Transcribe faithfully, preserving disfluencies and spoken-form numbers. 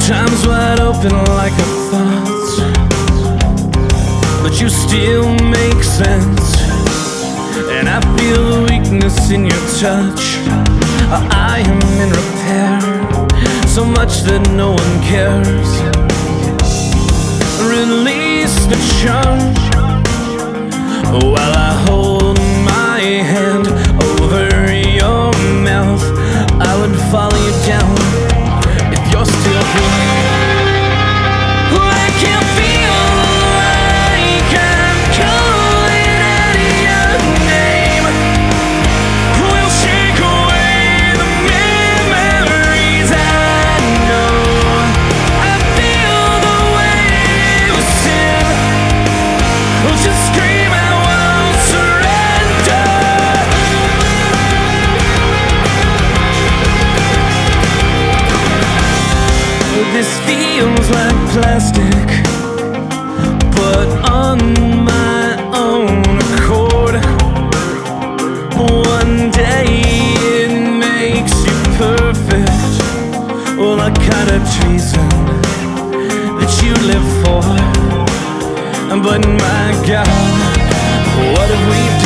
Time's wide open like a thought, but you still make sense. And I feel the weakness in your touch. I am in repair, so much that no one cares. Release the charge while I hold my hand over your mouth. I would follow you down if you're still here. I can feel like I'm calling out your name. We'll shake away the memories I know. I feel the waves sin. We'll just scream, I won't surrender. This feels like plastic, but on my own accord. One day it makes you perfect. Well, the kind of treason that you live for. But my God, what have we